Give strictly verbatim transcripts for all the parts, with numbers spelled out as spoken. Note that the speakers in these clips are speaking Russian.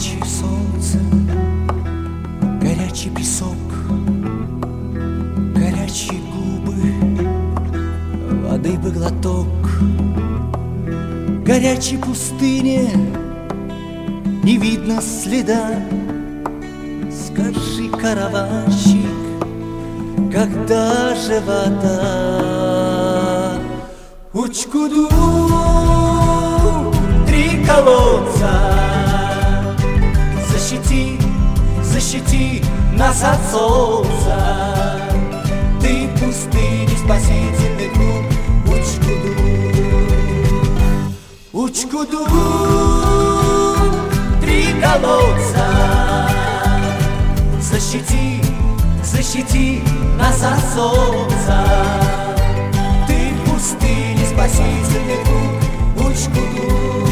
Горячее солнце, горячий песок, горячие губы, воды бы глоток. Горячей пустыне не видно следа. Скажи, караванщик, когда же вода? Учкуду, три колодца, защити, защити нас от солнца. Ты пустыни спасительный круг. Учкуду, Учкуду, три колодца, защити, защити нас от солнца. Ты пустыни спасительный круг. Учкуду.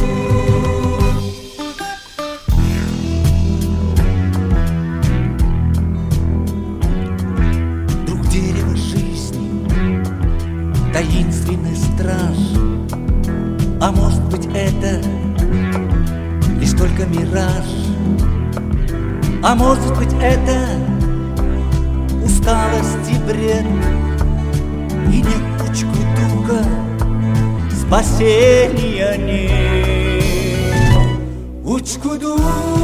Друг дерева жизни, таинственный страж. А может быть, это лишь только мираж? А может быть, это усталость и бред? И нет Учкудука, спасения нет. Учкуду,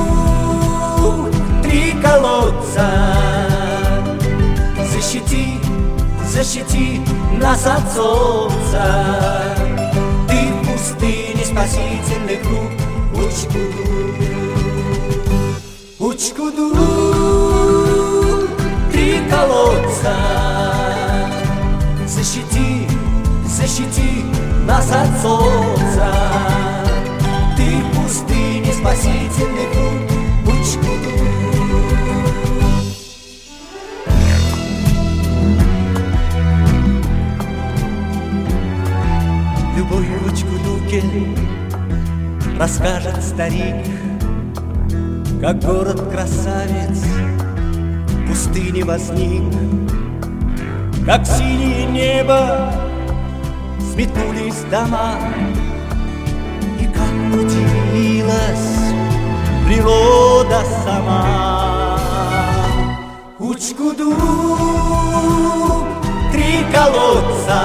три колодца, защити, защити нас от солнца. Ты в пустыне спасительный круг. Учкуду, Учкуду, три колодца, защити, защити нас от солнца. Ты в пустыне спасительный круг. Учкуду. Любовь в Учкудуке расскажет старик, как город-красавец в пустыне возник, как синее небо сметнулись дома, и как удивилась природа сама. Учкуду, три колодца,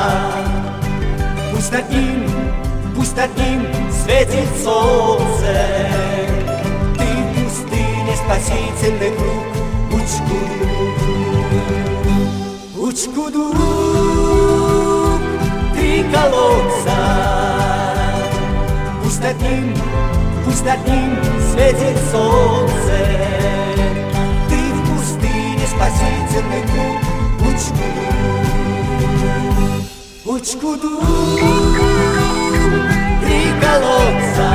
пусть над ним, пусть над ним светит солнце. Ты в пустыне спасительный круг. Учкуду, Учкуду, три колодца, пусть над ним, пусть над ним светит солнце. Ты в пустыне спасительный круг. Учкуду, Учкуду, три колодца,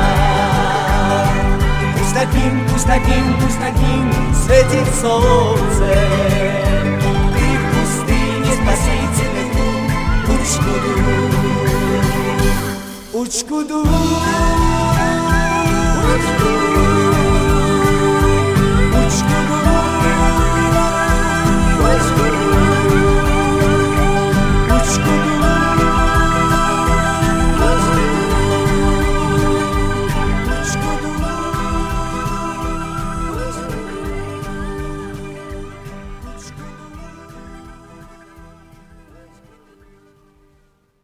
пусть над ним, пусть над ним, пусть над ним светит солнце. Ты в пустыне спасительный круг. Учкуду, Учкуду, Учкуду.